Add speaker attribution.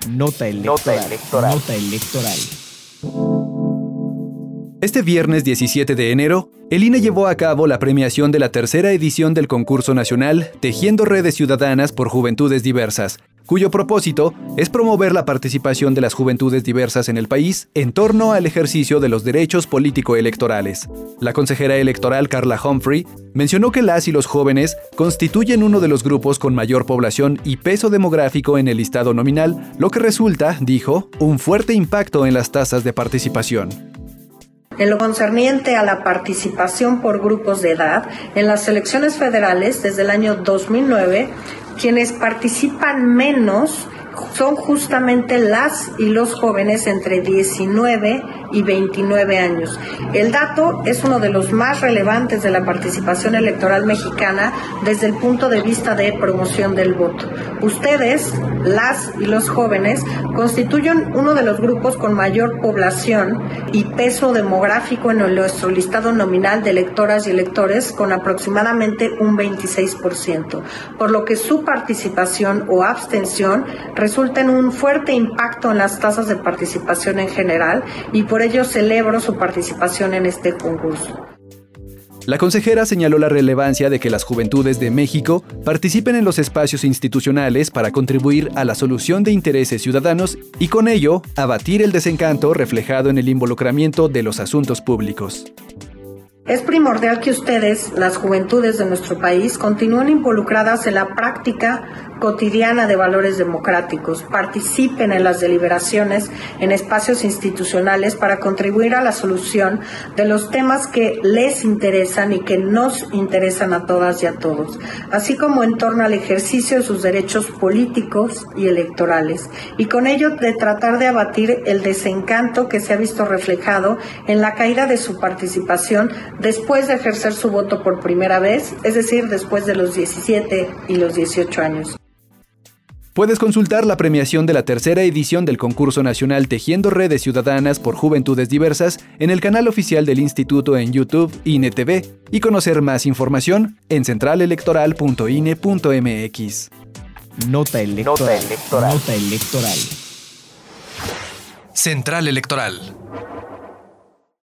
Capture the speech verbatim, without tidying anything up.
Speaker 1: Nota electoral. Nota electoral. Nota electoral.
Speaker 2: Este viernes diecisiete de enero, el I N E llevó a cabo la premiación de la tercera edición del concurso nacional Tejiendo Redes Ciudadanas por Juventudes Diversas, cuyo propósito es promover la participación de las juventudes diversas en el país en torno al ejercicio de los derechos político-electorales. La consejera electoral Carla Humphrey mencionó que las y los jóvenes constituyen uno de los grupos con mayor población y peso demográfico en el listado nominal, lo que resulta, dijo, un fuerte impacto en las tasas de participación.
Speaker 3: En lo concerniente a la participación por grupos de edad, en las elecciones federales desde el año dos mil nueve, quienes participan menos son justamente las y los jóvenes entre diecinueve y veintinueve años. El dato es uno de los más relevantes de la participación electoral mexicana desde el punto de vista de promoción del voto. Ustedes, las y los jóvenes, constituyen uno de los grupos con mayor población y peso demográfico en nuestro listado nominal de electoras y electores, con aproximadamente un veintiséis por ciento, por lo que su participación o abstención resulta en un fuerte impacto en las tasas de participación en general, y por ello celebro su participación en este concurso.
Speaker 2: La consejera señaló la relevancia de que las juventudes de México participen en los espacios institucionales para contribuir a la solución de intereses ciudadanos y con ello abatir el desencanto reflejado en el involucramiento de los asuntos públicos.
Speaker 3: Es primordial que ustedes, las juventudes de nuestro país, continúen involucradas en la práctica cotidiana de valores democráticos, participen en las deliberaciones en espacios institucionales para contribuir a la solución de los temas que les interesan y que nos interesan a todas y a todos, así como en torno al ejercicio de sus derechos políticos y electorales, y con ello de tratar de abatir el desencanto que se ha visto reflejado en la caída de su participación después de ejercer su voto por primera vez, es decir, después de los diecisiete y los dieciocho años.
Speaker 2: Puedes consultar la premiación de la tercera edición del concurso nacional Tejiendo Redes Ciudadanas por Juventudes Diversas en el canal oficial del Instituto en YouTube I N E T V y conocer más información en central electoral punto i n e punto m x.
Speaker 1: Nota electoral. Nota electoral. Nota electoral.
Speaker 4: Central Electoral.